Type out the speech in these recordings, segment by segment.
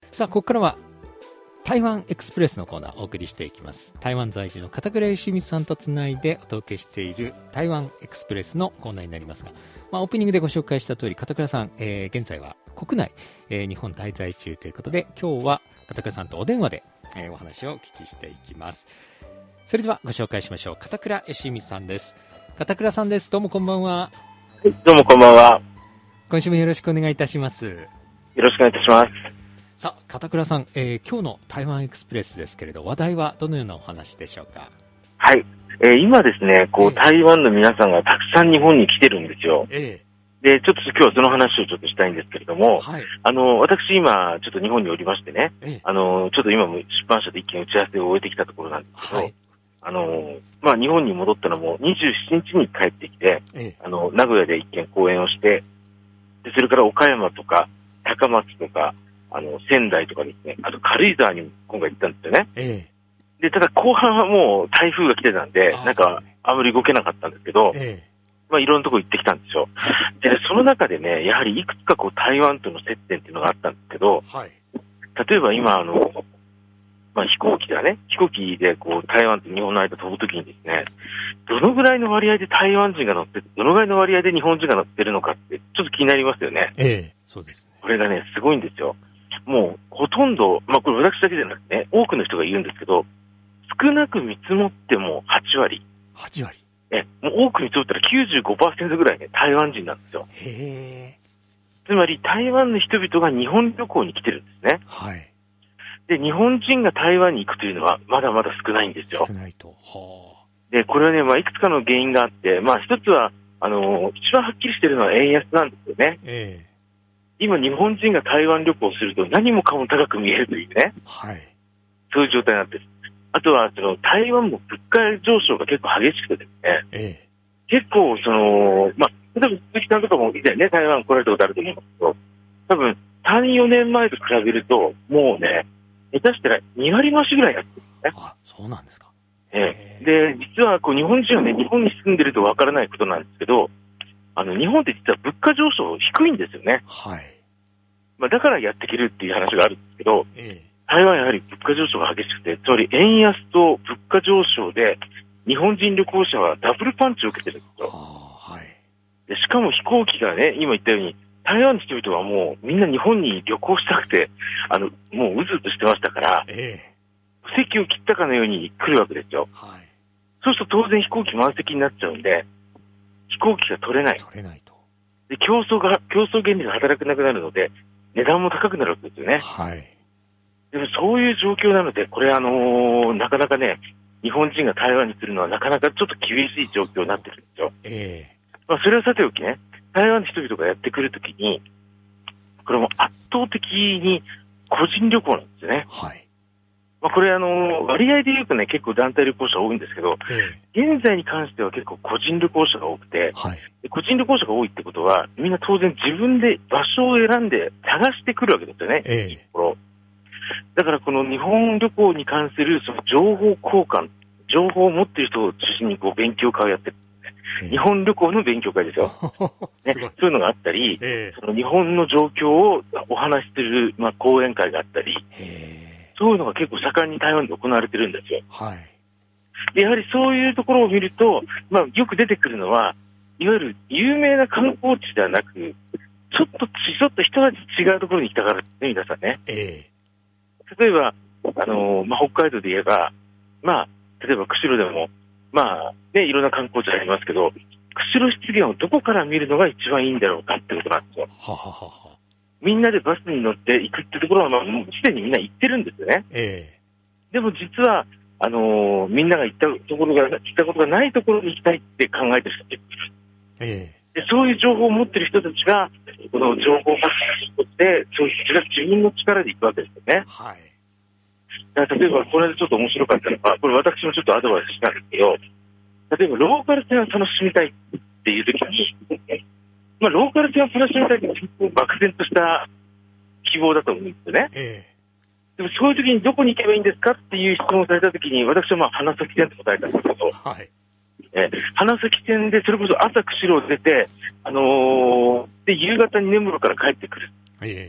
さあ、ここからは台湾エクスプレスのコーナーをお送りしていきます。台湾在住の片倉義光さんとつないでお届けしている台湾エクスプレスのコーナーになりますが、オープニングでご紹介した通り、片倉さん、現在は国内、日本滞在中ということで、今日は片倉さんとお電話で、お話をお聞きしていきます。それではご紹介しましょう。片倉義光さんです。片倉さんです。どうもこんばんは。 どうもこんばんは。 今週もよろしくお願いいたします。よろしくお願いいたします。 さあ、片倉さん、今日の台湾エクスプレスですけれど、話題はどのようなお話でしょうか？ はい。今ですね、台湾の皆さんがたくさん日本に来てるんですよ。で、ちょっと今日はその話をちょっとしたいんですけれども、はい、私今、ちょっと日本におりましてね、ちょっと今も出版社で一件打ち合わせを終えてきたところなんですけど、はい、日本に戻ったのも27日に帰ってきて、名古屋で一件講演をして、で、それから岡山とか、高松とか、仙台とかですね、あと軽井沢にも今回行ったんですよね。で、ただ後半はもう台風が来てたんで、なんかあまり動けなかったんですけど、いろんなとこ行ってきたんですよ。で、その中でね、やはりいくつか台湾との接点っていうのがあったんですけど、はい、例えば今飛行機で台湾と日本の間飛ぶときにですね、どのぐらいの割合で台湾人が乗ってて、どのぐらいの割合で日本人が乗ってるのかってちょっと気になりますよね。 そうですね。 これがね、すごいんですよ。もうほとんど、これ私だけじゃなくてね、多くの人が言うんですけど、少なく見積もっても8割。 8割。 もう多く見積もったら 95% ぐらいね、台湾人なんですよ。つまり台湾の人々が日本旅行に来てるんですね。はい。で、日本人が台湾に行くというのはまだまだ少ないんですよ。 少ないと。 で、これはね、いくつかの原因があって、一つは、一番はっきりしてるのは円安なんですよね。今、日本人が台湾旅行をすると何もかも高く見えるというね。はい。そういう状態なんです。あとは、台湾も物価上昇が結構激しくてですね。結構、例えば鈴木さんとかも以前ね、台湾来られたことあると思うんですけど、多分、3、4年前と比べると、もうね、下手したら2割増しぐらいになってるんですね。 あ、そうなんですか。 で、実は日本人はね、日本に住んでるとわからないことなんですけど、日本って実は物価上昇低いんですよね。はい。だからやっていけるっていう話があるんですけど、台湾はやはり物価上昇が激しくて、つまり円安と物価上昇で、日本人旅行者はダブルパンチを受けてるんですよ。はい。で、しかも飛行機がね、今言ったように、台湾の人々はもうみんな日本に旅行したくて、もううずうずしてましたから、席を切ったかのように来るわけですよ。はい。そうすると当然飛行機満席になっちゃうんで、飛行機が取れない。 取れないと。 で、競争原理が働かなくなるので、値段も高くなるわけですよね。はい。でもそういう状況なので、これなかなかね、日本人が台湾に来るのはなかなかちょっと厳しい状況になってるんですよ。それはさておきね、台湾の人々がやってくるときに、これも圧倒的に個人旅行なんですよね。はい。これ割合で言うとね、結構団体旅行者多いんですけど、現在に関しては結構個人旅行者が多くて、はい、個人旅行者が多いってことは、みんな当然自分で場所を選んで探してくるわけですよね。だからこの日本旅行に関するその情報交換、情報を持っている人を中心に勉強会をやってる。日本旅行の勉強会ですよ。ね、そういうのがあったり、その日本の状況をお話しする、講演会があったり、そういうのが結構盛んに台湾で行われてるんですよ。はい。で、やはりそういうところを見ると、よく出てくるのは、いわゆる有名な観光地ではなく、ちょっと一味違うところに来たからね、皆さんね。例えば、北海道で言えば、例えば釧路でも、いろんな観光地ありますけど、釧路湿原をどこから見るのが一番いいんだろうかってことなんですよ。みんなでバスに乗って行くってところは、もうすでにみんな行ってるんですよね。でも実は、みんなが行ったことがないところに行きたいって考えてる人がいる。で、そういう情報を持ってる人たちが、この情報発信をして、そういう人たちが自分の力で行くわけですよね。はい。だから例えば、これでちょっと面白かったのが、これ私もちょっとアドバイスしたんですけど、例えばローカル線を楽しみたいっていう時に、ローカル線を楽しみたいって結構漠然とした希望だと思うんですよね。でもそういう時にどこに行けばいいんですかっていう質問をされた時に、私は花咲線と答えたんですけど、はい。花咲線でそれこそ朝釧路を出て、で、夕方に根室から帰ってくる。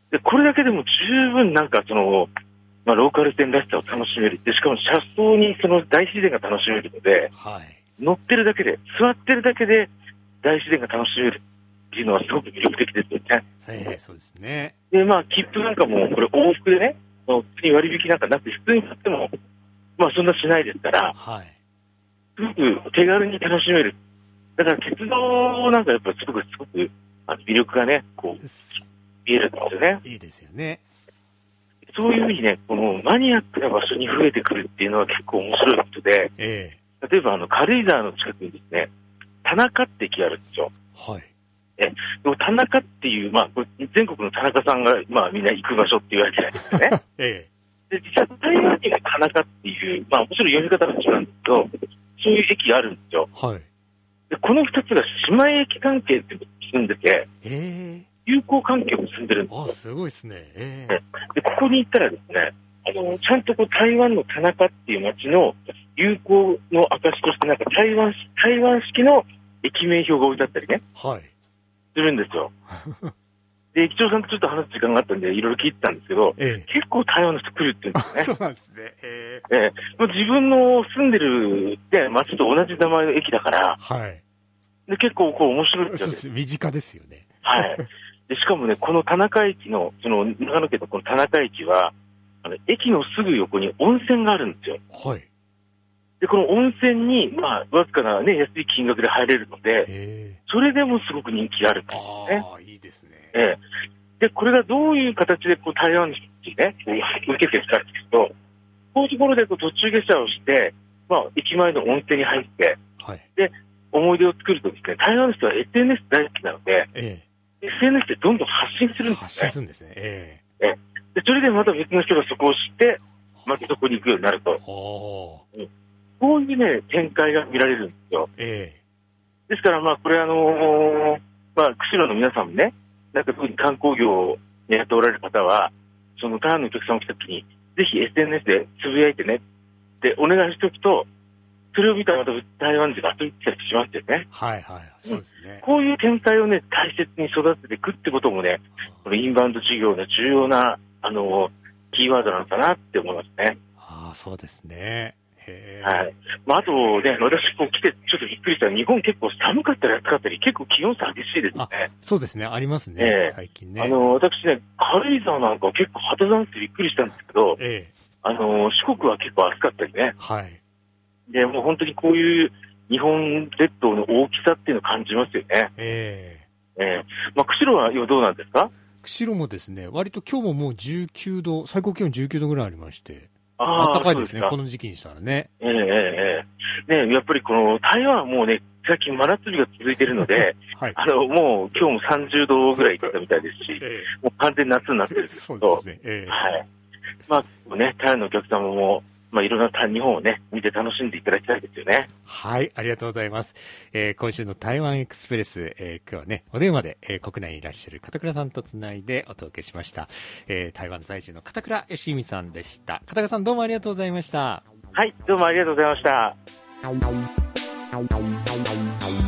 で、これだけでも十分なんかローカル線らしさを楽しめる。で、しかも車窓にその大自然が楽しめるので、 はい、 乗ってるだけで、座ってるだけで大自然が楽しめるっていうのはすごく魅力的ですよね。 そうですね。 で、切符なんかも、これ往復でね、普通に割引なんかなくて、普通に買っても、そんなしないですから、 はい、 すごく手軽に楽しめる。だから鉄道なんかやっぱりすごく魅力がね、見えるんですよね。 いいですよね。 そういうふうにね、このマニアックな場所に増えてくるっていうのは結構面白いことで、例えば軽井沢の近くにですね、田中って駅があるんですよ。 はい。 でも田中っていう、これ全国の田中さんが、みんな行く場所って言われてないですよね。で、実は台湾にも田中っていう、もちろん読み方が違うんですけど、そういう駅があるんですよ。 はい。 で、この二つが姉妹駅関係っていうのを結んでて、友好関係を結んでるんですよ。 あ、すごいですね。 で、ここに行ったらですね、ちゃんと台湾の田中っていう街の友好の証として、なんか台湾式の駅名標が置いてあったりね、 はい。 するんですよ。で、駅長さんとちょっと話す時間があったんで、いろいろ聞いてたんですけど、結構台湾の人来るって言うんですね。 そうなんですね。 自分の住んでる、街と同じ名前の駅だから、 はい。 で、結構面白いってそうです。身近ですよね。 はい。で、しかもね、この田中駅の、長野県のこの田中駅は、駅のすぐ横に温泉があるんですよ。 はい。 で、この温泉に、わずかなね、安い金額で入れるので、それでもすごく人気があるんですね。 ああ、いいですね。 で、これがどういう形で台湾にね、受けてるかっていうと、こういうところで途中下車をして、駅前の温泉に入って、 はい。 で、思い出を作るとですね、台湾の人は SNS 大好きなので、SNS でどんどん発信するんですね。 発信するんですね。 で、それでまた別の人がそこを知って、またそこに行くようになると。こういうね、展開が見られるんですよ。ですから、これ釧路の皆さんもね、なんか特に観光業をやっておられる方は、その台湾のお客さんが来た時に、ぜひ SNS でつぶやいてねってお願いしておくと、それを見たらまた台湾人が遊びに来たりしますよね。 はいはい。そうですね。 こういう展開をね、大切に育てていくってこともね、このインバウンド事業の重要な、キーワードなのかなって思いますね。 ああ、そうですね。 はい。あとね、私来てちょっとびっくりしたら、日本結構寒かったり暑かったり、結構気温差激しいですね。 そうですね、ありますね、最近ね。 私ね、軽井沢なんか結構肌寒くてびっくりしたんですけど、四国は結構暑かったりね。 はい。 で、もう本当にこういう日本列島の大きさっていうのを感じますよね。釧路はどうなんですか？ 釧路もですね、割と今日ももう19度、最高気温19度ぐらいありまして、暖かいですね、この時期にしたらね。 ね、やっぱりこの台湾はもうね、最近真夏日が続いているので、 はい、 もう今日も30度ぐらいいってたみたいですし、もう完全に夏になってるんですけど、 そうですね。 はい。ね、台湾のお客様も、いろんな日本をね、見て楽しんでいただきたいですよね。 はい、ありがとうございます。今週の台湾エクスプレス、今日はね、お電話で、国内にいらっしゃる片倉さんとつないでお届けしました。台湾在住の片倉義美さんでした。片倉さんどうもありがとうございました。 はい、どうもありがとうございました。